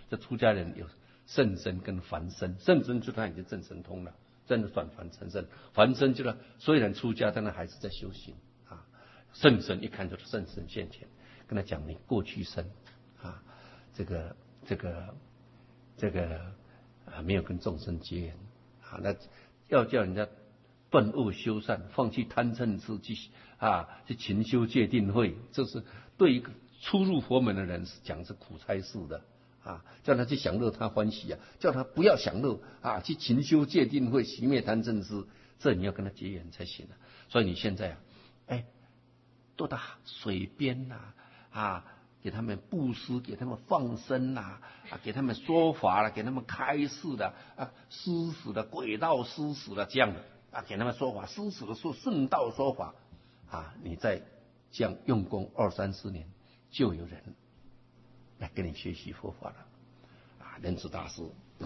这出家人有圣身跟凡身，圣身就他已经正神通了，真的转凡成圣。凡身就是虽然出家，但是还是在修行啊。圣身一看就是圣身现前，跟他讲你过去生啊，这个没有跟众生结缘啊，那要叫人家断恶修善，放弃贪嗔痴去勤修戒定慧，这是对一个初入佛门的人讲是苦差事的啊，叫他去享乐他欢喜啊，叫他不要享乐啊，去勤修戒定慧，熄灭贪嗔痴，这你要跟他结缘才行啊。所以你现在都到水边给他们布施，给他们放生给他们说法给他们开示施食的鬼道施食的这样的给他们说法，施食的说顺道说法你再这样用功2-3-4年，就有人来跟你学习佛法了仁慈大师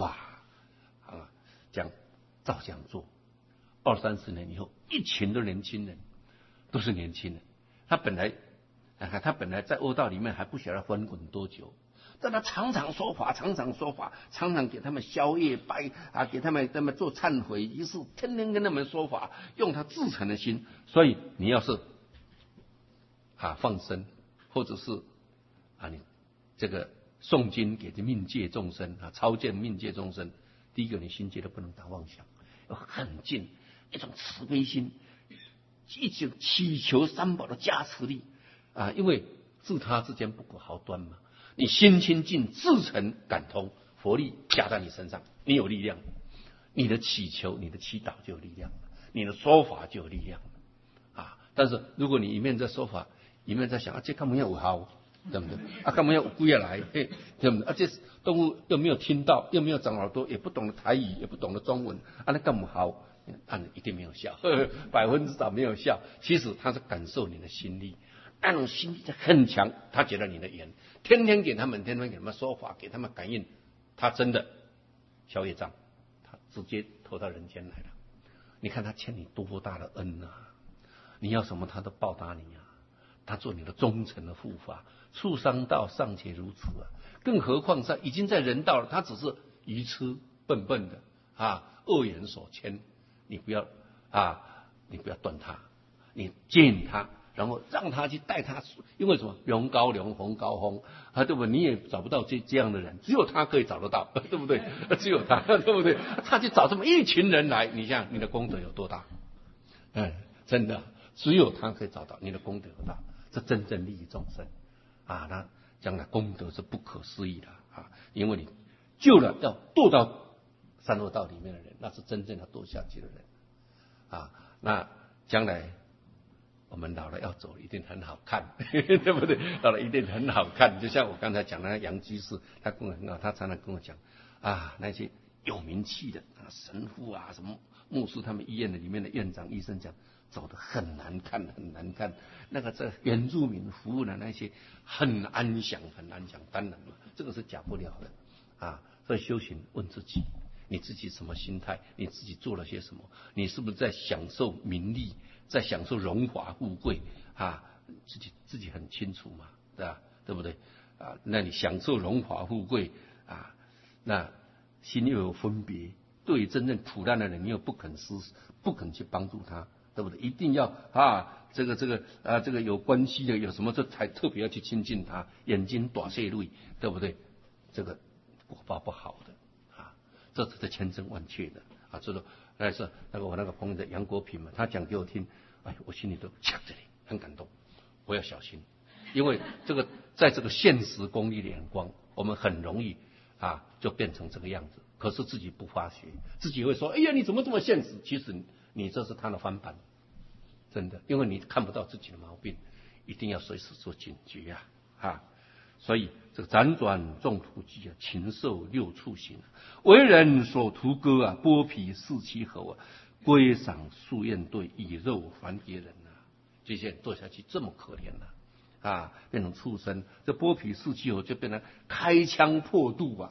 这样照这样做，2-3-4年以后，一群的年轻人都是年轻人，他本来在恶道里面还不晓得翻滚多久，但他常常说法，常常给他们消业拜给他们做忏悔仪式，天天跟他们说法，用他至诚的心。所以你要是放生，或者是你这个诵经给这命界众生超荐命界众生，第一个你心界都不能打妄想，要很近一种慈悲心，一种祈求三宝的加持力因为自他之间不可毫端嘛。你心清净，至诚感通，佛力加在你身上，你有力量，你的祈求、你的祈祷就有力量，你的说法就有力量但是如果你一面在说法，一面在想这干嘛要有效，对不对干嘛要有归来，对不对这动物又没有听到，又没有长耳朵，也不懂得台语，也不懂得中文那干嘛好一定没有效100%没有效。其实他是感受你的心力，那种心力很强，他觉得你的言天天给他们说法，给他们感应，他真的消业障，他直接投到人间来了。你看他欠你多大的恩你要什么他都报答你他做你的忠诚的护法。畜生道尚且如此更何况已经在人道了，他只是愚痴笨的恶缘所牵，你不要断他，你接引他，然后让他去带他，因为什么？龙高龙，凤高凤对不对？你也找不到这样的人，只有他可以找得到，对不对？只有他，对不对？他去找这么一群人来，你想你的功德有多大？真的，只有他可以找到，你的功德有多大？这真正利益众生那将来功德是不可思议的因为你救了要堕到三恶道里面的人，那是真正要堕下去的人那将来我们老了要走一定很好看对不对？老了一定很好看。就像我刚才讲的杨居士，他常常跟我讲那些有名气的神父什么牧师，他们医院的里面的院长医生讲走得很难看，那个在原住民服务的那些很安详，当然了，这个是假不了的所以修行问自己，你自己什么心态？你自己做了些什么？你是不是在享受名利，在享受荣华富贵自己很清楚嘛，对不对那你享受荣华富贵那心又有分别，对于真正苦难的人，你又不肯去帮助他，对不对？一定要这个有关系的，有什么这才特别要去亲近他，眼睛短碎泪，对不对？这个果报不好的这是千真万确的这个我那个朋友的杨国平嘛，他讲给我听，我心里都呛着你，很感动。我要小心，因为在这个现实功利的眼光，我们很容易就变成这个样子。可是自己不发觉，自己会说：“哎呀，你怎么这么现实？”其实你这是他的翻版，真的，因为你看不到自己的毛病，一定要随时做警觉所以这个辗转众途迹禽兽六畜行，为人所屠割剥皮四七侯归赏宿宴对，以肉还给人这些人做下去这么可怜变成畜生，这剥皮四七侯就变成开枪破肚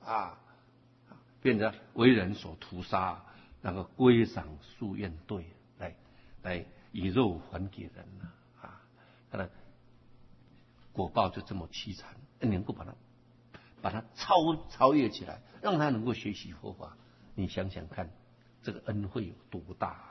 变成为人所屠杀，那个归赏宿宴对来以肉还给人他的果报就这么凄惨，能够把它把它超越起来，让他能够学习佛法。你想想看，这个恩惠有多大？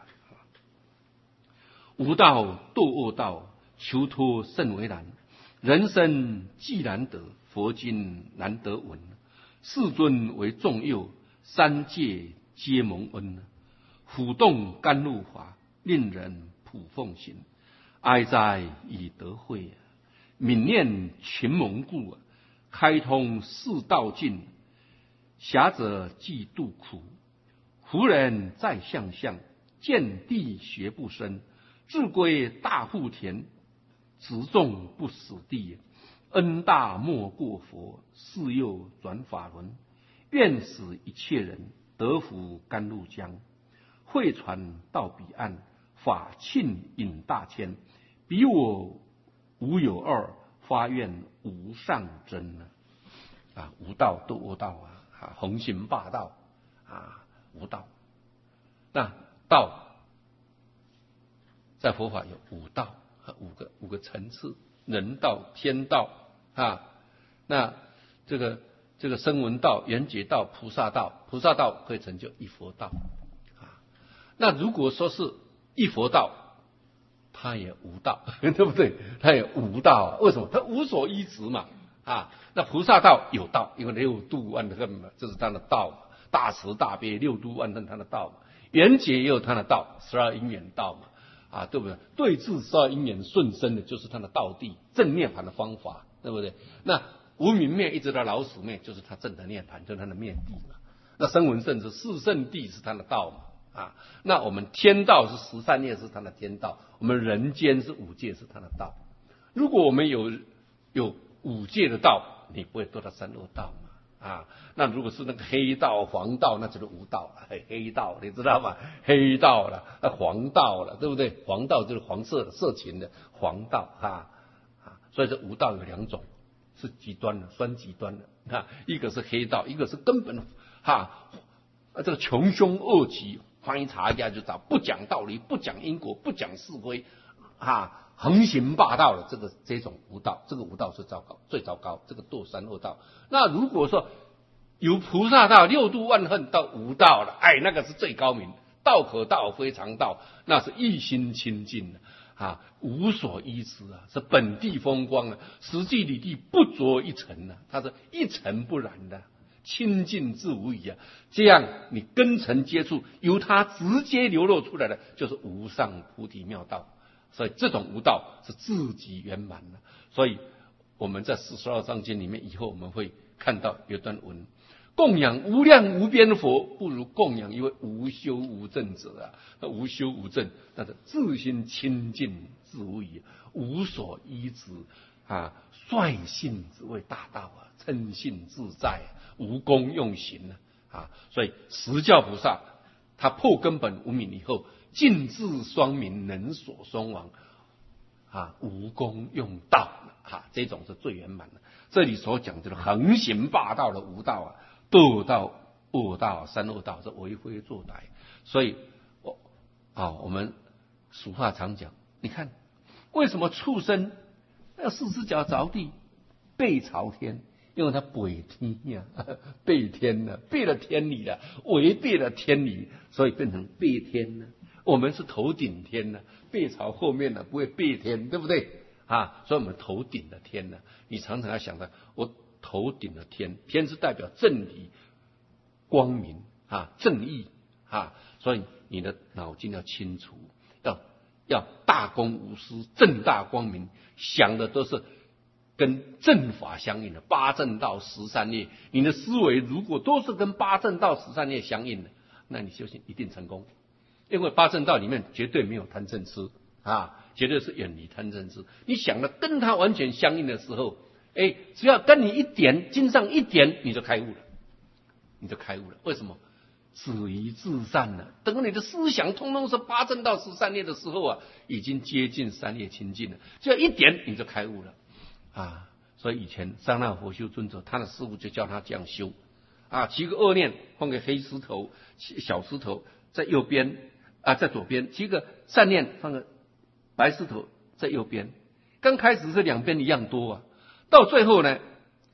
无道堕恶道，求脱甚为难。人生既难得，佛经难得闻。世尊为众佑，三界皆蒙恩。虎动甘露法，令人普奉行。哀哉以德慧，悯念群蒙故。开通四道境，狭者即度苦。胡人在相相，见地学不深。自归大富田，植种不死地。恩大莫过佛，世又转法轮。愿使一切人得福甘露江。汇传到彼岸，法庆引大千。彼我无有二，发愿无上真啊！无道堕恶道啊，横行霸道啊，无道。那道在佛法有五道，五个层次：人道、天道啊。那这个声闻道、缘觉道、菩萨道，菩萨道可以成就一佛道啊。那如果说是一佛道，它也无道，对不对？它也无道，为什么？它无所依止嘛啊。那菩萨道有道，因为六度万恨嘛，这是它的道嘛。大慈大悲六度万恨，它的道嘛。缘觉也有它的道，12因缘道嘛。啊，对不对？对治12因缘顺生的，就是他的道地正涅槃的方法，对不对？那无明灭一直到老死灭，就是他正的涅槃，就是他的灭地嘛。那声闻圣是四圣地是他的道嘛，啊，那我们天道是13业是他的天道，我们人间是5界是他的道。如果我们有5界的道，你不会堕到三恶道嘛。啊，那如果是那个黑道、黄道，那就是无道了。黑道你知道吗？黑道了，黄道了，对不对？黄道就是黄色色情的黄道啊。所以这无道有2种，是极端的，酸极端的啊。一个是黑道，一个是根本这个穷凶恶极，翻译查一下就知道，不讲道理，不讲因果，不讲是非啊。横行霸道的这种无道，这个无道是糟糕，最糟糕，这个堕三恶道。那如果说有菩萨道、六度万恨到无道了，那个是最高明，道可道非常道，那是一心清净啊，无所依止啊，是本地风光啊，实际里地不着一尘啊，它是一尘不染的，清净自无疑啊。这样你根尘接触，由它直接流露出来的，就是无上菩提妙道。所以这种无道是自己圆满的。所以我们在42章经里面，以后我们会看到有段文：供养无量无边佛，不如供养一位无修无证者啊！那无修无证，那是自心清净自无疑，无所依止啊，率性只为大道啊，称性自在，无功用行啊。所以十教菩萨他破根本无明以后，尽智双明，能所双亡啊，无功用道啊，这种是最圆满的。这里所讲的横行霸道的无道啊，堕道、恶道、三恶道是为非作歹。所以我们俗话常讲，你看为什么畜生要4只脚着地，背朝天？因为他背天呀，背天了，背了天理了，违背了天理，所以变成背天了。我们是头顶天呢，背朝后面呢，不会背天，对不对啊？所以我们头顶的天呢，你常常要想到，我头顶的天，天是代表正理、光明啊、正义啊，所以你的脑筋要清楚，要大公无私、正大光明，想的都是跟正法相应的八正道13业。你的思维如果都是跟八正道13业相应的，那你修行一定成功。因为八正道里面绝对没有贪嗔痴啊，绝对是远离贪嗔痴。你想的跟它完全相应的时候，只要跟你一点经上一点，你就开悟了，你就开悟了。为什么？止于至善了。等你的思想通通是八正道13业的时候啊，已经接近3业清净了，只要一点你就开悟了啊。所以以前桑那佛修尊者，他的师父就教他这样修啊，起个恶念，放个黑石头、小石头在右边。在左边起个善念，放个白石头在右边。刚开始是两边一样多啊，到最后呢，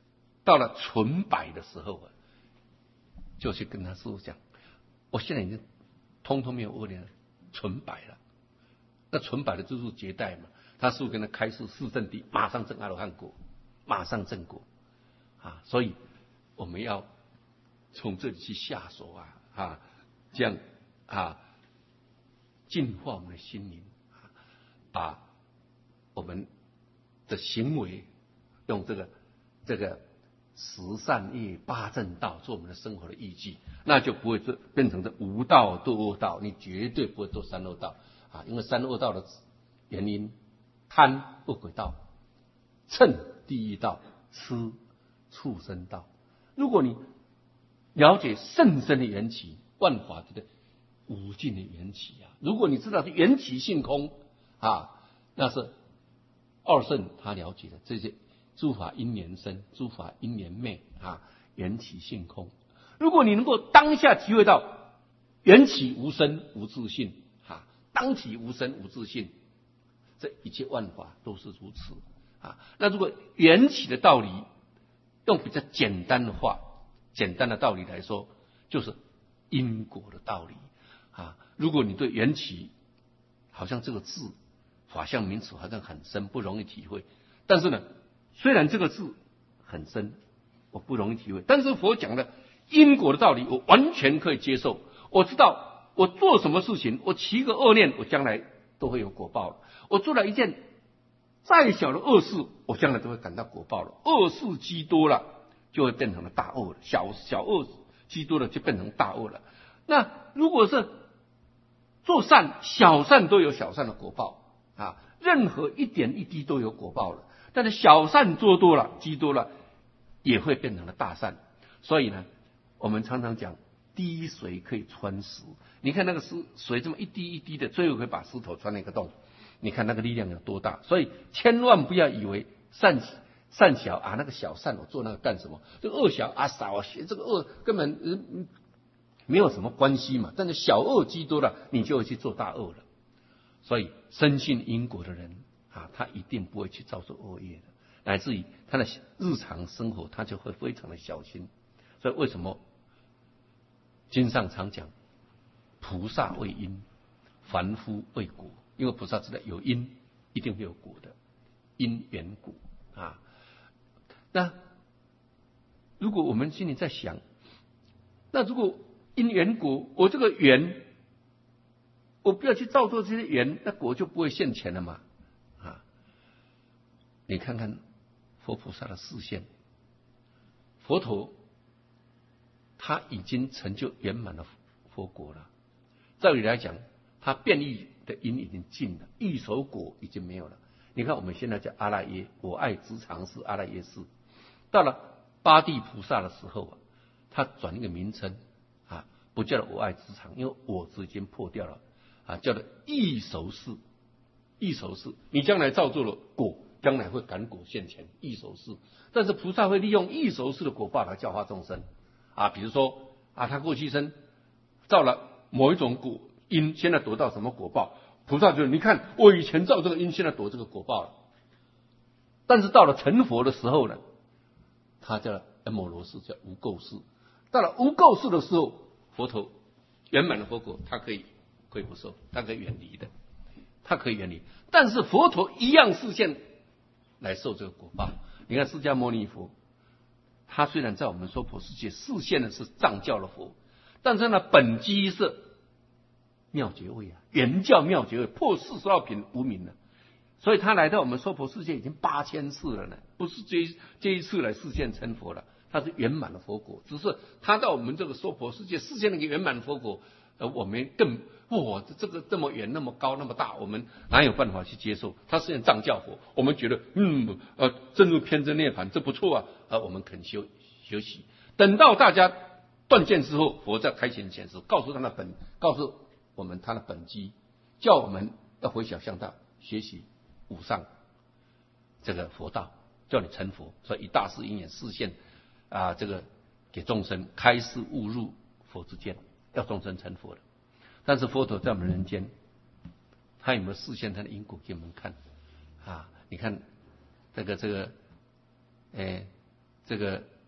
到了纯白的时候啊，就去跟他师父讲，我现在已经通通没有恶念了，纯白了。那纯白的就是结代嘛。他师父跟他开示四圣谛，马上证阿罗汉果，马上证果啊！所以我们要从这里去下手啊，这样啊，净化我们的心灵，把我们的行为用这个十善业八正道做我们的生活的依据，那就不会变成这无道堕恶道，你绝对不会堕三恶道啊！因为三恶道的原因，贪恶鬼道，嗔地狱道，痴畜生道。如果你了解甚深的缘起，万法的无尽的缘起啊，如果你知道是缘起性空啊，那是二圣他了解的这些诸法因缘生，诸法因缘灭啊，缘起性空。如果你能够当下体会到缘起无生无自性啊，当体无生无自性，这一切万法都是如此啊。那如果缘起的道理用比较简单的话，简单的道理来说，就是因果的道理啊。如果你对缘起好像这个字法相名词好像很深，不容易体会，但是呢，虽然这个字很深，我不容易体会，但是佛讲的因果的道理，我完全可以接受。我知道我做什么事情，我起个恶念，我将来都会有果报了。我做了一件再小的恶事，我将来都会感到果报了。恶事积多了，就会变成了大恶了；小恶积多了，就变成大恶了。那如果是做善，小善都有小善的果报啊，任何一点一滴都有果报了。但是小善做多了，积多了，也会变成了大善。所以呢，我们常常讲滴水可以穿石。你看那个水这么一滴一滴的，最后可以把石头穿了一个洞。你看那个力量有多大？所以千万不要以为善小啊，那个小善我做那个干什么？这个恶小啊少啊，这个恶根本没有什么关系嘛。但是小恶积多了，你就会去做大恶了。所以深信因果的人啊，他一定不会去造作恶业的，乃至于他的日常生活他就会非常的小心。所以为什么经上常讲菩萨为因，凡夫为果？因为菩萨知道有因一定会有果的，因缘果啊。那如果我们心里在想，那如果因缘果，我这个缘我不要去造作这些缘，那果就不会现前了嘛啊！你看看佛菩萨的示现，佛陀他已经成就圆满的佛果了。照理来讲，他变异的因已经尽了，异熟果已经没有了。你看我们现在叫阿赖耶，我爱之常是阿赖耶识。到了八地菩萨的时候啊，他转一个名称啊，不叫我爱之常，因为我执已经破掉了啊，叫做异熟识。异熟识，你将来造作了果，将来会感果现前，异熟识。但是菩萨会利用异熟识的果报来教化众生啊，比如说啊，他过去生造了某一种果因，现在得到什么果报？菩萨就你看我以前造这个因，现在得这个果报了。但是到了成佛的时候呢，他叫恩摩罗识，叫无垢识。到了无垢识的时候，佛陀圆满的佛果，他可以不受，他可以远离的，他可以远离。但是佛陀一样示现来受这个果报。你看释迦牟尼佛，他虽然在我们娑婆世界示现的是藏教的佛，但是呢，本机是妙觉位啊，原教妙觉位，破42品无名了。所以他来到我们娑婆世界已经8000次了呢，不是这一次来示现成佛了，他是圆满的佛果。只是他到我们这个娑婆世界示现了一个圆满的佛果，我们更这个这么远那么高那么大，我们哪有办法去接受？他实现藏教佛，我们觉得正入偏真涅槃，这不错啊，我们肯修习。等到大家断见之后，佛在开显显示，告诉我们他的本机，叫我们要回小向道学习无上这个佛道，叫你成佛。所以以大士因缘示现啊，这个给众生开示悟入佛之见，要众生成佛的。但是佛陀在我们人间，他有没有示现他的因果给我们看啊？你看这个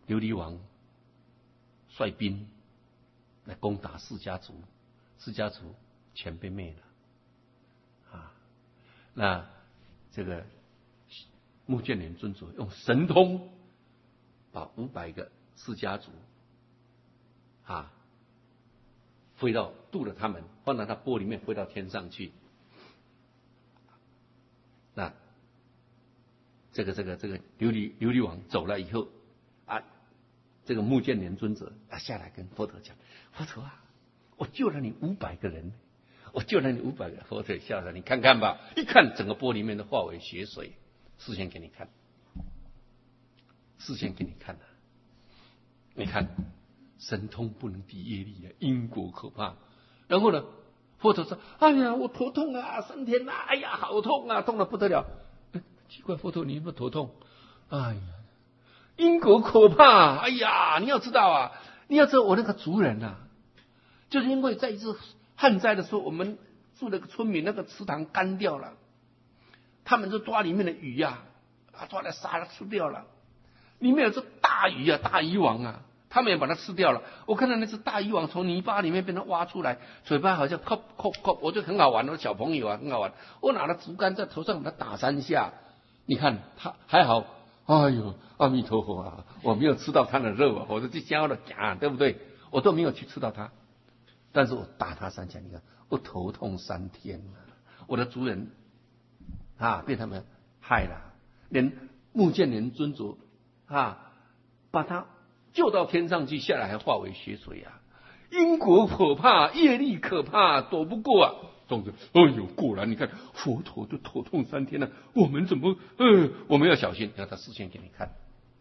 琉璃王率兵来攻打释迦族，释迦族全被灭了啊。那这个目犍连尊者用神通把500个释迦族飞到渡了他们，放到他钵里面飞到天上去。那这个琉璃王走了以后这个目犍连尊者下来跟佛陀讲：佛陀啊，我救了你500个人，我救了你500个人。佛陀笑了，你看看吧，一看整个钵里面都化为血水，示现给你看，示现给你看的。你看神通不能敌业力啊，因果可怕。然后呢，佛陀说：哎呀，我头痛啊，3天啊，哎呀，好痛啊，痛得不得了。奇怪，佛陀你有没有头痛？哎呀，因果可怕。哎呀，你要知道啊，你要知道我那个族人就是因为在一次旱灾的时候，我们住那个村民那个池塘干掉了，他们就抓里面的鱼抓来杀了吃掉了。里面有只大鱼大鱼王他们也把它吃掉了。我看到那只大鱼王从泥巴里面被它挖出来，嘴巴好像扣，我就很好玩，我小朋友很好玩。我拿了竹竿在头上把它打3下，你看他还好。哎呦，阿弥陀佛我没有吃到他的肉我就去削了对不对？我都没有去吃到他，但是我打他3下，你看我头痛3天我的族人被他们害了，连目犍连尊者把他救到天上去，下来还化为血水因果可怕，业力可怕，躲不过总之，哎呦，果然你看佛陀都头痛3天了，我们怎么我们要小心，让他示现给你看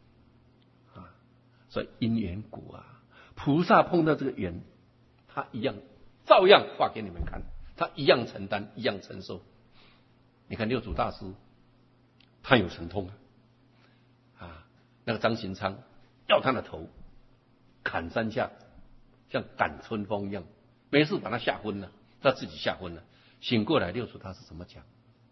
所以因缘果菩萨碰到这个缘，他一样照样画给你们看，他一样承担，一样承受。你看六祖大师，他有神通那个张行昌要他的头砍3下，像赶春风一样，没事把他吓昏了，他自己吓昏了，醒过来，六祖大师怎么讲？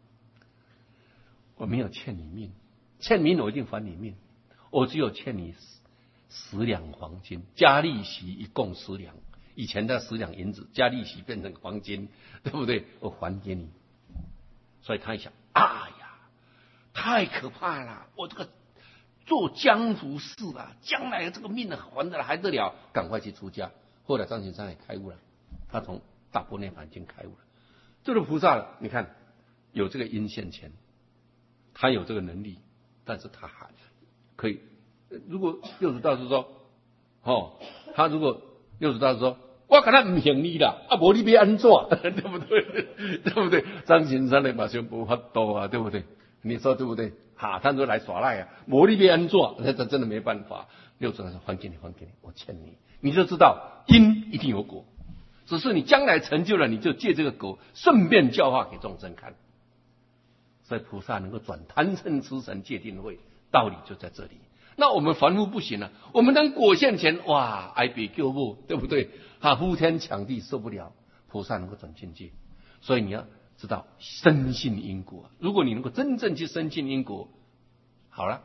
我没有欠你命，欠命我一定还你命，我只有欠你10两黄金，加利息一共10两，以前的10两银子加利息变成黄金，对不对？我还给你。所以他一想，哎呀，太可怕了，我这个做江湖事将来这个命还得了还得了，赶快去出家。后来张行昌也开悟了，他从大般涅槃经开悟了。这个菩萨你看有这个因现前，他有这个能力，但是他还可以。如果六祖大师说他如果六祖大师说我跟他不行你啦，没你要安怎对不对？对不对？张行昌的马上没法度对不对？你说对不对？他如果来耍赖没你要安怎，那真的没办法。六祖大师还给你，我欠你，你就知道因一定有果，只是你将来成就了，你就借这个果顺便教化给众生看。所以菩萨能够转贪嗔痴神戒定慧，道理就在这里。那我们凡夫不行我们当果现前，哇，哀别救母，对不对？呼天抢地受不了，菩萨能够转境界。所以你要知道深信因果，如果你能够真正去深信因果，好了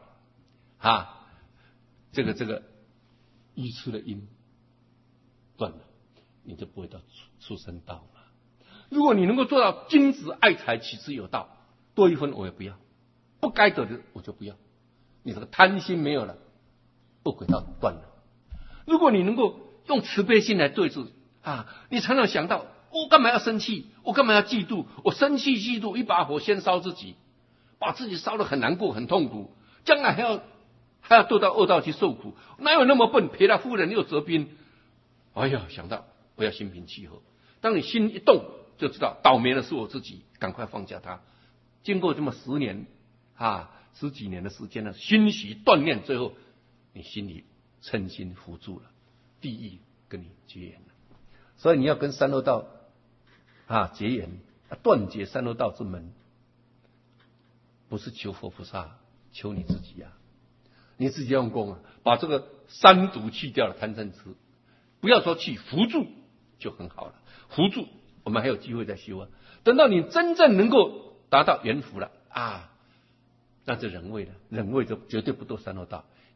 这个愚痴的因断了，你就不会到畜生道了。如果你能够做到君子爱财，取之有道，多1分我也不要，不该得的我就不要。你这个贪心没有了，恶鬼道断了。如果你能够用慈悲心来对治你常常想到我干嘛要生气，我干嘛要嫉妒，我生气嫉妒一把火先烧自己，把自己烧得很难过很痛苦，将来还要堕到恶道去受苦，哪有那么笨？赔了夫人又折兵。哎呀，想到我要心平气和。当你心一动，就知道倒霉的是我自己，赶快放下它。经过这么10年10几年的时间熏习锻炼，最后你心里称心服住了，地狱跟你结缘了。所以你要跟三恶道结缘，断绝三恶道之门，不是求佛菩萨，求你自己你自己用功把这个三毒去掉了，贪嗔痴，不要说去扶助就很好了。扶助我们还有机会再修等到你真正能够达到圆福了那就忍位了，忍位就绝对不堕三恶道。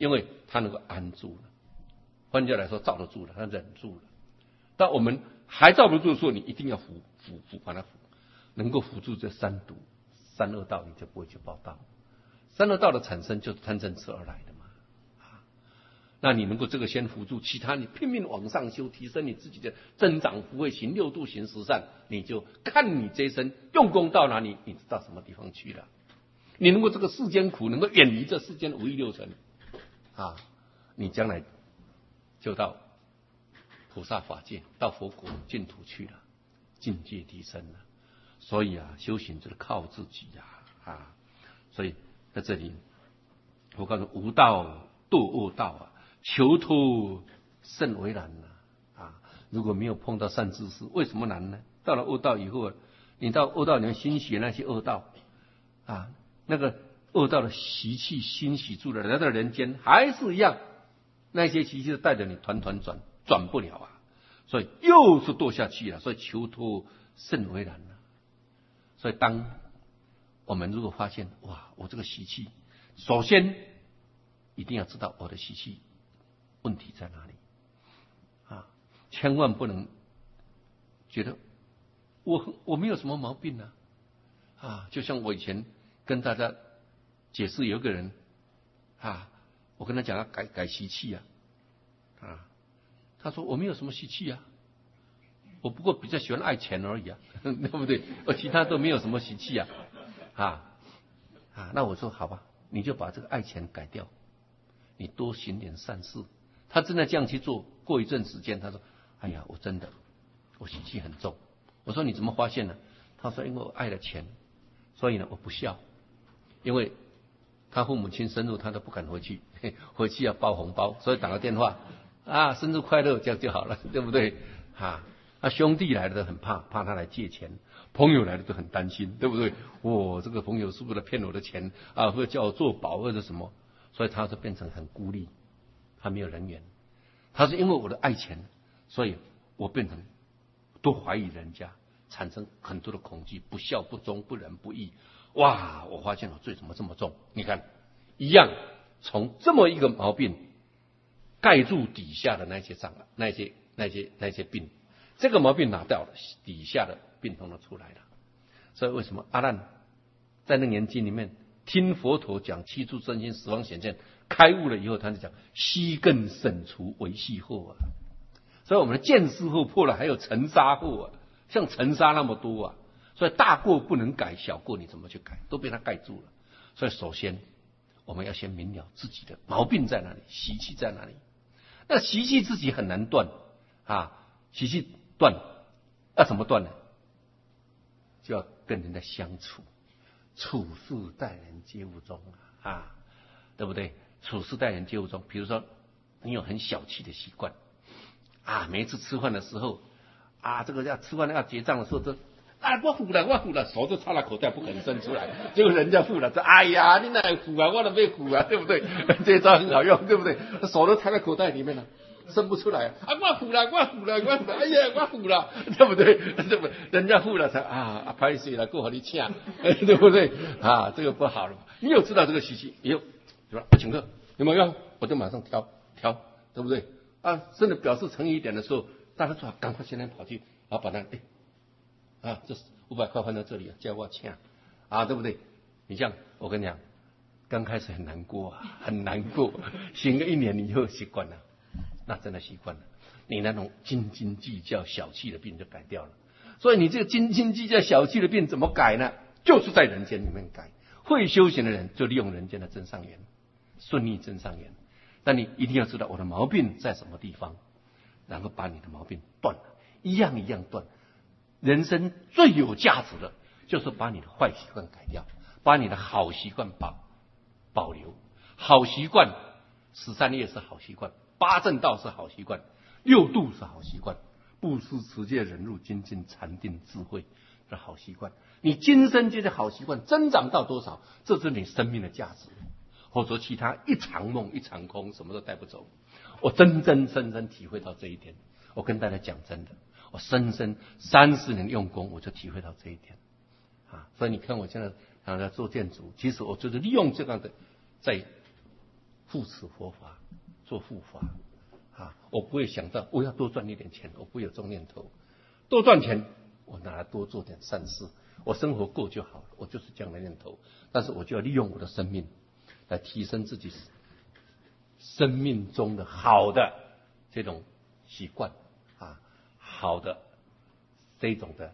因为他能够安住了。换句话来说，罩得住了，他忍住了。当我们还罩不住的时候，你一定要把它能够扶住这三毒、三恶道，你就不会去报道。三恶道的产生就是贪嗔痴而来的嘛。那你能够这个先扶住，其他你拼命往上修，提升你自己的增长福慧行、六度行十善，你就看你这一生用功到哪里，你知道什么地方去了。你能够这个世间苦，能够远离这世间五欲六尘你将来就到菩萨法界，到佛国净土去了，境界提升了。所以修行就是靠自己所以在这里我告诉无道堕恶道求脱甚为难如果没有碰到善知识，为什么难呢？到了恶道以后，你到恶道里面欣喜那些恶道那个恶道的习气欣喜住了，来到人间还是一样，那些习气带着你团团转不了所以又是堕下去了。所以求脱甚为难所以当我们如果发现我这个习气，首先一定要知道我的习气问题在哪里千万不能觉得我没有什么毛病就像我以前跟大家解释，有一个人我跟他讲要改习气他说我没有什么习气我不过比较喜欢爱钱而已对不对？我其他都没有什么习气那我说好吧，你就把这个爱钱改掉，你多行点善事。他真的这样去做，过一阵时间，他说哎呀，我习气很重。我说你怎么发现呢？他说因为我爱了钱，所以呢我不孝，因为他父母亲生日他都不敢回去，回去要包红包，所以打个电话生日快乐，这样就好了，对不对兄弟来了都很怕他来借钱，朋友来了都很担心，对不对？这个朋友是不是来骗我的钱或者叫我做保或者什么？所以他就变成很孤立，他没有人缘。他是因为我的爱钱，所以我变成多怀疑人家，产生很多的恐惧，不孝不忠不仁不义。我发现我罪怎么这么重？你看一样，从这么一个毛病盖住底下的那些障碍，那些病，这个毛病拿掉了，底下的病痛都出来了。所以为什么阿难在那年经里面听佛陀讲七处真心十方显现，开悟了以后，他就讲悉更省除为系后所以我们的见思后破了，还有尘沙后像尘沙那么多所以大过不能改，小过你怎么去改，都被他盖住了。所以首先我们要先明了自己的毛病在哪里，习气在哪里。那习气自己很难断习气断要怎么断呢？就要跟人家相处，处事待人接物中对不对？处事待人接物中，比如说你有很小气的习惯每一次吃饭的时候这个要吃饭要结账的时候都我付了，手就插到口袋不肯伸出来，结果人家付了，哎呀你哪付我都没付对不对？这招很好用，对不对？手都插在口袋里面了，伸不出来我付了，哎呀我付了，对不对？人家付了才不好意思了，过好你请对不对这个不好了。你有知道这个习气以后，对吧？我请客有没有用？我就马上挑，对不对真的表示诚意一点的时候，大家说赶快现在跑去把那这500块放在这里叫我请对不对？你像我跟你讲，刚开始很难过行个1年你以后习惯了，那真的习惯了，你那种斤斤计较小气的病就改掉了。所以你这个斤斤计较小气的病怎么改呢？就是在人间里面改。会修行的人就利用人间的真上缘，顺利真上缘。但你一定要知道我的毛病在什么地方，然后把你的毛病断了，一样一样断。人生最有价值的就是把你的坏习惯改掉，把你的好习惯保留。好习惯13业是好习惯，8正道是好习惯，6度是好习惯，布施持戒忍辱精进禅定智慧是好习惯。你今生这些好习惯增长到多少，这是你生命的价值。或者说其他一场梦一场空，什么都带不走。我真深体会到这一点。我跟大家讲真的，我深30年用功，我就体会到这一点所以你看我现在在做建筑，其实我就是利用这样的在护持佛法，做护法啊！我不会想到我要多赚一点钱，我不会有这种念头。多赚钱，我拿来多做点善事，我生活够就好了，我就是这样的念头。但是我就要利用我的生命来提升自己生命中的好的这种习惯啊，好的这种的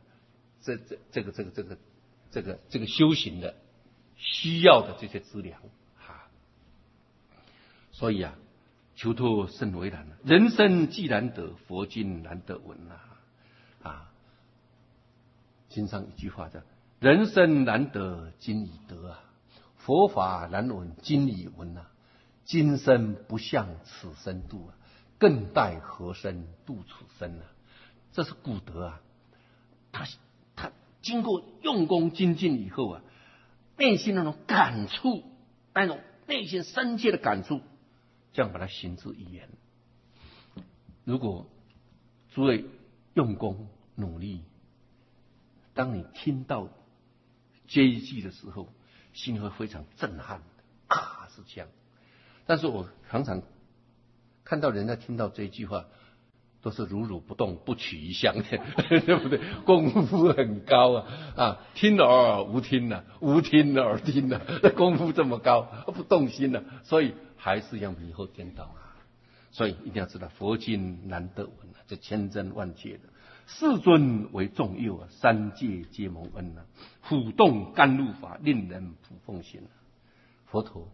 这个修行的需要的这些资粮啊。所以啊，求托甚为难啊！人生既难得，佛经难得闻啊！经上一句话叫“人生难得今已得啊，佛法难闻今已闻啊。今生不向此生度啊，更待何生度此生啊？”这是古德啊，他经过用功精进以后啊，内心那种感触，那种内心深切的感触，这样把它行之以言。如果诸位用功努力，当你听到这一句的时候，心会非常震撼的啊，是这样。但是我常常看到人家听到这一句话，都是如如不动，不取一相的，对不对？功夫很高啊，听而无听啊，无听而听啊，功夫这么高，不动心啊，所以还是要迷惑颠倒啊。所以一定要知道，佛经难得闻啊，这千真万确的。世尊为众佑啊，三界皆蒙恩啊，虎动甘露法，令人普奉行啊。佛陀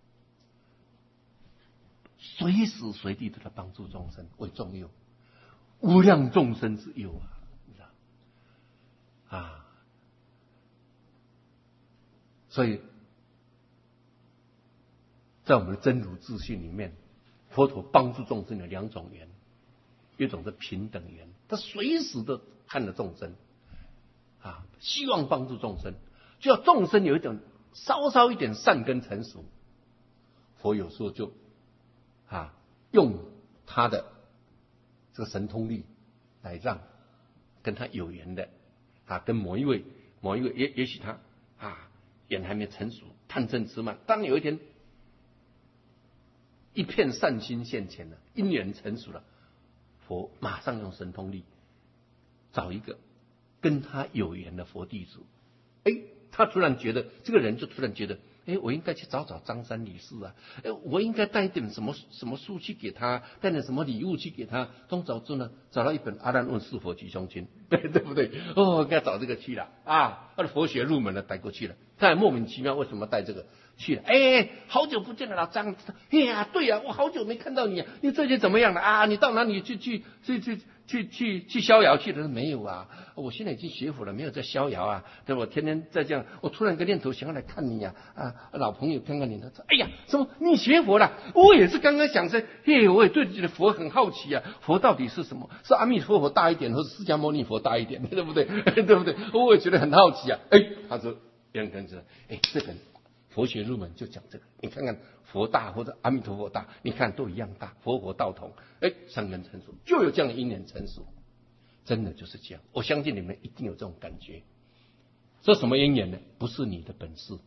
随时随地都在帮助众生，为众佑，无量众生之佑啊，你知道啊？所以在我们的真如自信里面，佛陀帮助众生有两种缘，一种是平等缘，他随时都看着众生啊，希望帮助众生，就要众生有一种稍稍一点善根成熟，佛有时候就用他的这个神通力来让跟他有缘的跟某一位也许他缘还没成熟，贪嗔痴慢，当有一天一片善心现前了，因缘成熟了，佛马上用神通力找一个跟他有缘的佛弟子，他突然觉得这个人就突然觉得，我应该去找张三李四啊，我应该带点什么书去给他，带点什么礼物去给他。东找之呢，找到一本《阿难问是佛吉凶经》，对不对？应该找这个去了他的佛学入门了，带过去了。他还莫名其妙为什么带这个去了？好久不见了，老张。对呀，我好久没看到你，你最近怎么样了啊？你到哪里去逍遥去了？没有啊，我现在已经学佛了，没有在逍遥啊。对，我天天在这样，我突然个念头想要来看你老朋友看看你，他说什么你学佛了？我也是刚刚想说，我也对自己的佛很好奇啊，佛到底是什么？是阿弥陀佛大一点，或是释迦牟尼佛大一点，对不对？对不对？我也觉得很好奇啊。他说别人跟着，这本佛学入门就讲这个，你看看佛大或者阿弥陀佛大，你看都一样大，佛道同，善根成熟，就有这样的因缘成熟，真的就是这样。我相信你们一定有这种感觉。这什么因缘呢？不是你的本事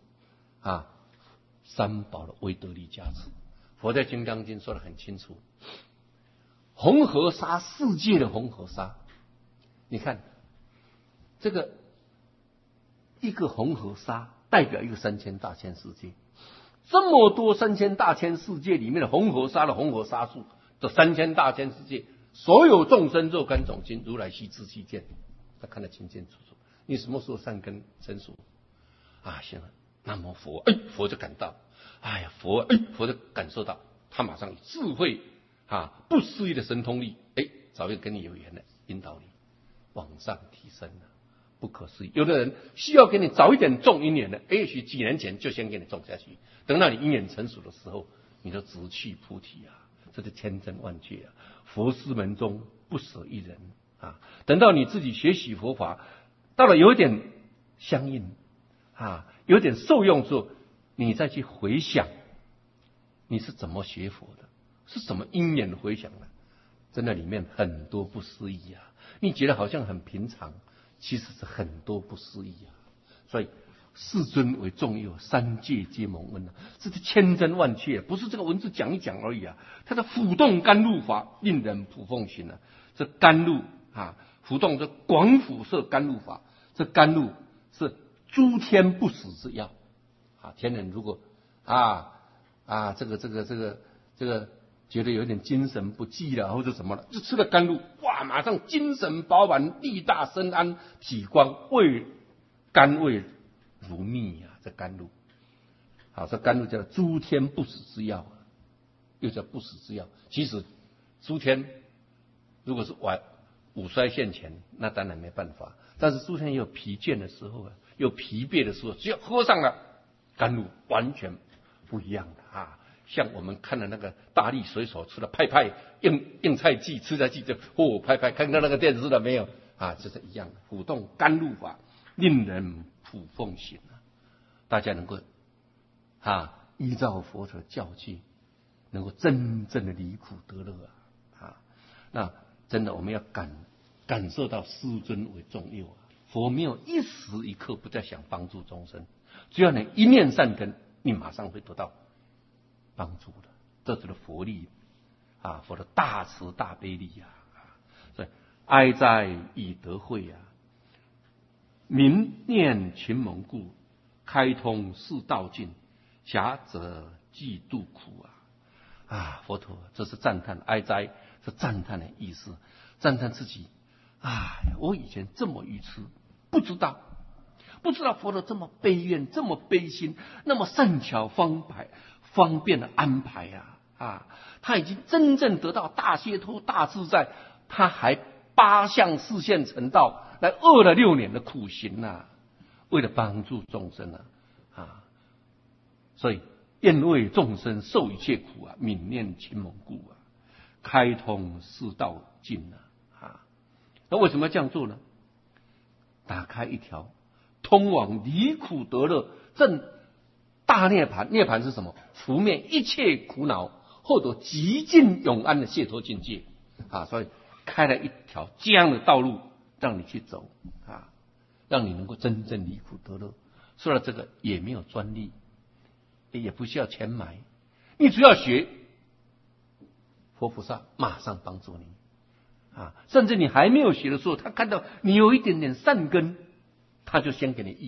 三宝的威德力加持。佛在《金刚经》说得很清楚，恒河沙，世界的恒河沙，你看这个一个恒河沙代表一个3000大千世界，这么多3000大千世界里面的恒河沙的恒河沙数的3000大千世界，所有众生肉干种经，如来悉知其见，他看得清清楚楚。你什么时候善根成熟行了，南无佛，佛就感到，佛就感受到，他马上以智慧不思议的神通力，早就跟你有缘了，引导你往上提升了。不可思议，有的人需要给你早一点种因缘的，也许几年前就先给你种下去，等到你因缘成熟的时候，你就直去菩提这是千真万确佛师门中不舍一人等到你自己学习佛法，到了有点相应有点受用之后，你再去回想你是怎么学佛的，是什么因缘回想的，在那里面很多不思议你觉得好像很平常，其实是很多不思议所以世尊为重佑，三界皆蒙恩啊，这是千真万确，不是这个文字讲一讲而已啊。它的辅动甘露法，令人普奉行啊。这甘露啊，辅动这广辐射甘露法，这甘露是诸天不死之药啊。天人如果这个觉得有点精神不济了，或者什么了，就吃了甘露，哇，马上精神饱满，力大身安，体光甘味如蜜啊！这甘露，好，这甘露叫诸天不死之药，又叫不死之药。其实诸天如果是五衰现前，那当然没办法。但是诸天也有疲倦的时候啊，有疲惫的时候，只要喝上了甘露，完全不一样的啊。像我们看的那个大力水手吃了派硬菜剂、吃菜剂就派，看到那个电视了没有啊？就是一样的，辅动甘露法，令人普奉行啊。大家能够依照佛陀的教诫，能够真正的离苦得乐啊！那真的我们要感受到师尊为重要啊！佛没有一时一刻不再想帮助众生，只要你一念善根，你马上会得到帮助的。这就是佛力啊，佛的大慈大悲力啊！所以哀哉以德慧啊，明念勤蒙故，开通四道境，狭则济度苦啊！佛陀这是赞叹，哀哉是赞叹的意思，赞叹自己。我以前这么愚痴，不知道佛陀这么悲愿，这么悲心，那么善巧方便的安排他已经真正得到大解脱、大自在，他还八相四现成道，来饿了6年的苦行为了帮助众生所以愿为众生受一切苦悯念勤蒙故开通四道境那为什么要这样做呢？打开一条通往离苦得乐正大涅槃，涅槃是什么？除灭一切苦恼，获得极尽永安的解脱境界所以开了一条这样的道路让你去走让你能够真正离苦得乐。说了这个也没有专利，也不需要钱买，你只要学，佛菩萨马上帮助你甚至你还没有学的时候，他看到你有一点点善根，他就先给你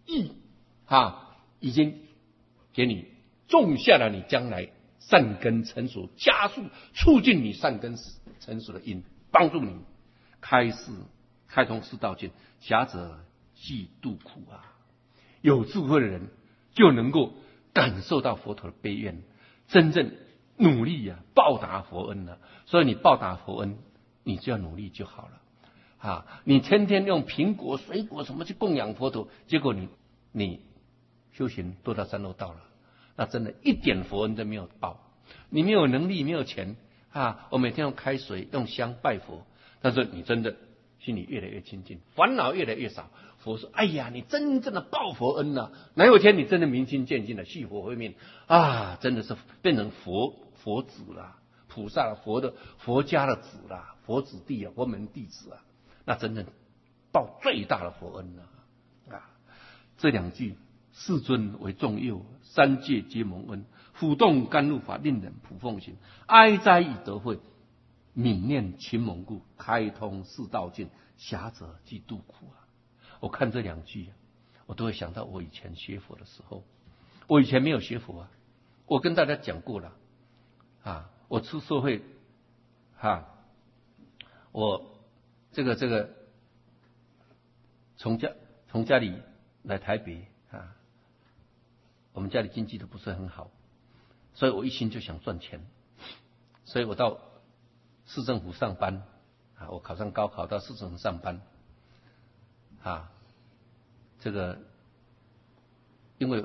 已经给你种下了你将来善根成熟，加速促进你善根成熟的因，帮助你开通四道境，狭者济度苦有智慧的人就能够感受到佛陀的悲愿，真正努力报答佛恩所以你报答佛恩，你只要努力就好了你天天用苹果、水果什么去供养佛陀，结果你修行堕到三恶道了，那真的一点佛恩都没有报。你没有能力，没有钱我每天用开水、用香拜佛，但是你真的心里越来越清净，烦恼越来越少。佛说：“哎呀，你真正的报佛恩哪有一天你真的明心见性了，续佛慧命真的是变成佛子了，菩萨佛家的子了，佛子弟佛门弟子那真正报最大的佛恩这两句，世尊为重佑，三界皆蒙恩，辅动甘露法，令人普奉行，哀哉以德慧，悯念勤蒙故，开通四道境，狭者济度苦我看这两句我都会想到我以前学佛的时候。我以前没有学佛我跟大家讲过了我出社会我这个从家里来台北我们家里经济都不是很好，所以我一心就想赚钱，所以我到市政府上班我考上高考到市政府上班这个因为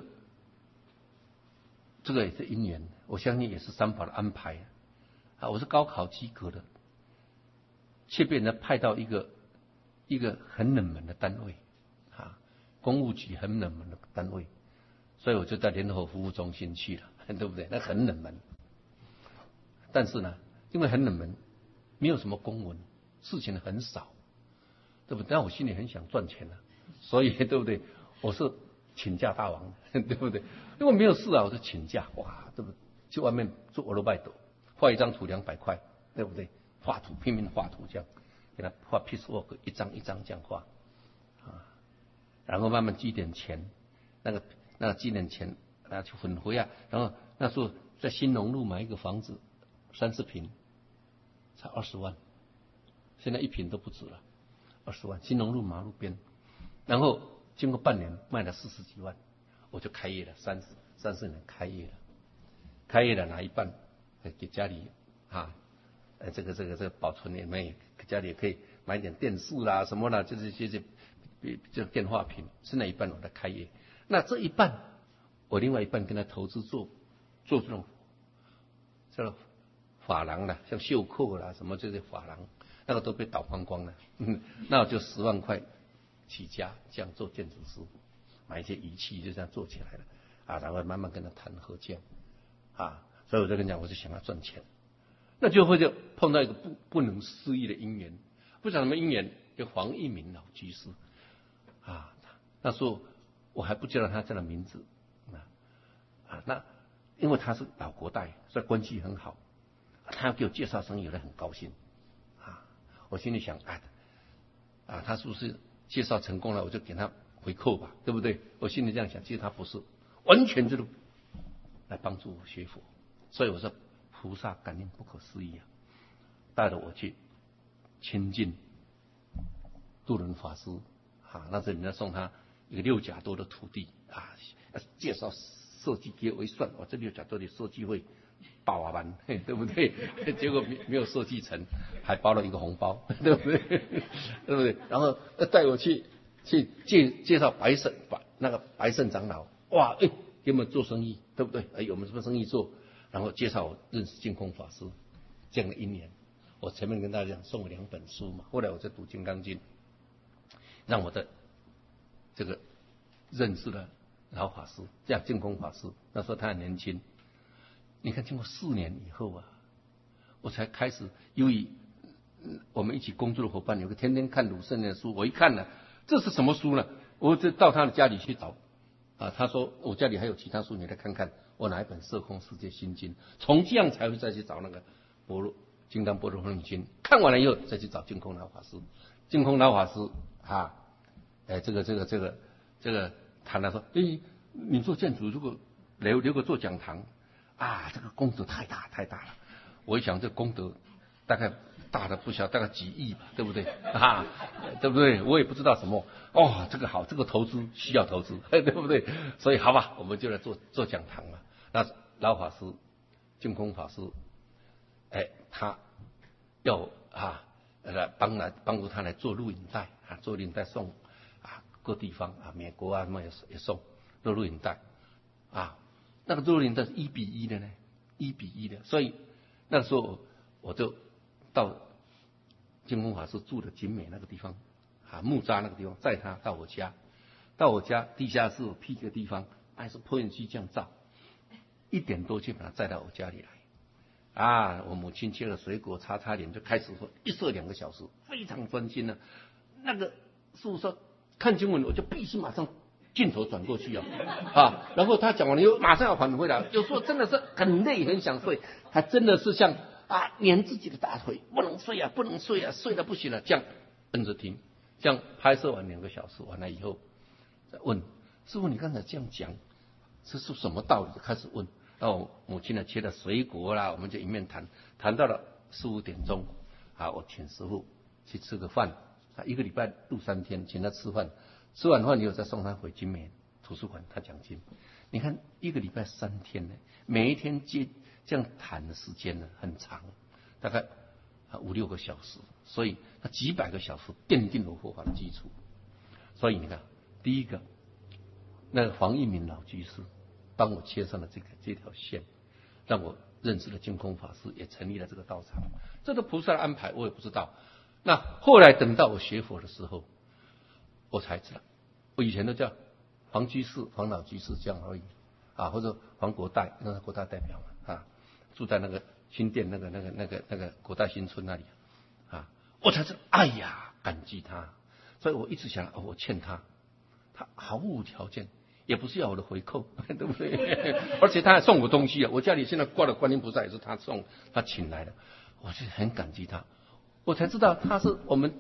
这个也是因缘，我相信也是三宝的安排我是高考及格的，却被人家派到一个很冷门的单位公务局很冷门的单位，所以我就在联合服务中心去了，对不对？那很冷门，但是呢，因为很冷门，没有什么公文，事情很少，对不对？但我心里很想赚钱所以对不对？我是请假大王，对不对？因为没有事啊，我就请假，哇，对不对？去外面做俄罗拜斗，画一张图200块，对不对？画图拼命画图这样，给他画 piecework 一张一张这样画啊，然后慢慢积点钱，那个积点钱啊去混回啊，然后那时候在新农路买一个房子，30平，才20万，现在1平都不止了，20万，新农路马路边，然后经过半年卖了40几万，我就开业了，30年开业了。开业了拿一半给家里啊，这个保存也没，家里也可以买点电视啦什么啦，就是这电话屏，是那一半我在开业。那这一半我另外一半跟他投资做这种发廊啦，像秀扣啦什么这些发廊，那个都被倒光光了。那我就10万块起家，这样做建筑师，买一些仪器就这样做起来了啊，然后慢慢跟他谈合建。啊，所以我就跟你讲，我就想要赚钱，那就碰到一个不能思议的因缘，不知道什么因缘，就黄一鸣老居士啊，那时候我还不知道他这样的名字那因为他是老国代，所以关系很好，他要给我介绍生意，我就很高兴啊，我心里想他是不是介绍成功了，我就给他回扣吧，对不对？我心里这样想，其实他不是，完全就是来帮助我学佛，所以我说菩萨感应不可思议啊，带着我去亲近度伦法师啊，那时候人家送他一个6甲多的土地啊，介绍设计给我一算，我这6甲多的设计费8万，对不对？结果没有设计成，还包了一个红包，对不对？对不对？然后带我去介绍白胜长老，哇，给我们做生意，对不对？我们什么生意做？然后介绍我认识净空法师，这样的因缘。我前面跟大家讲，送了2本书嘛，后来我在读《金刚经》，让我的这个认识了老法师，这样净空法师。那时候他很年轻，你看经过4年以后啊，我才开始，因为我们一起工作的伙伴有个天天看鲁圣的书，我一看呢，这是什么书呢？我就到他的家里去找。他说我家里还有其他书，你来看看。我拿一本《色空世界心经》，从这样才会再去找那个金刚般若波罗蜜经。看完了以后，再去找净空老法师。净空老法师这个谈了说，你做建筑如果留个做讲堂这个功德太大了。我一想，这功德大概大的不小，大概几亿吧，对不对？对不对？我也不知道什么。这个好，这个投资需要投资，对不对？所以好吧，我们就来做讲堂嘛。那老法师净空法师，他要来帮助他来做录影带做录影带送各地方美国什么也送做录影带那个录影带是1:1的呢，1:1的，所以那时候我就到净空法师住的景美那个地方木栅那个地方，载他到我家地下室辟个地方，还是破印机这样照，1点多就把他载到我家里来我母亲切了水果，擦脸，就开始说1摄2个小时，非常专心呢。那个师父说看经文，我就必须马上镜头转过去然后他讲完了又马上要返回来，有时候真的是很累很想睡，他真的是像粘自己的大腿，不能睡睡得不行了，这样摁着听，这样拍摄完2个小时完了以后，再问师父，你刚才这样讲，这是什么道理？开始问。然后母亲呢切了水果啦，我们就一面谈到了4、5点钟我请师父去吃个饭1个礼拜录3天，请他吃饭，吃完饭以后再送他回景美图书馆他讲经。你看1个礼拜3天呢，每一天这样谈的时间呢很长，大概5、6个小时，所以他几百个小时奠定了佛法的基础。所以你看，第一个那个黄一鸣老居士帮我切上了这条线，让我认识了净空法师，也成立了这个道场。这个菩萨的安排我也不知道。那后来等到我学佛的时候，我才知道，我以前都叫黄居士、黄老居士这样而已或者黄国代，那是国大代表嘛住在那个新店那个国大新村那里我才知道，感激他。所以我一直想我欠他毫无条件， 也不是要我的回扣，对不对？而且他还送我东西啊！我家里现在挂的观音菩萨也是他请来的，我是很感激他。我才知道他是我们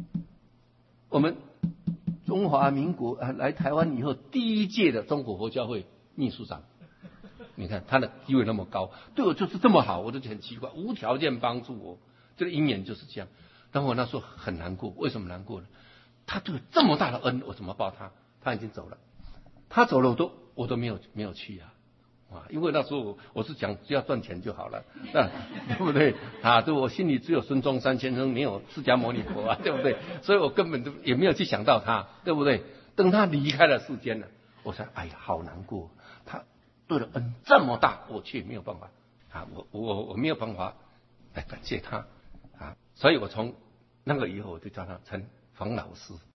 中华民国来台湾以后第一届的中国佛教会秘书长。你看他的地位那么高，对我就是这么好，我就很奇怪，无条件帮助我，这个因缘就是这样。但我那时候很难过，为什么难过呢？他对我这么大的恩，我怎么报他？他已经走了，他走了我都没有去啊。因为那时候我是讲只要赚钱就好了，对不对啊？对，我心里只有孙中山先生，没有释迦牟尼佛啊，对不对？所以我根本也没有去想到他，对不对？等他离开了世间了，我才哎呀，好难过。他对了恩这么大，我却没有办法啊，我没有办法来感谢他啊，所以我从那个以后我就叫他称冯老师。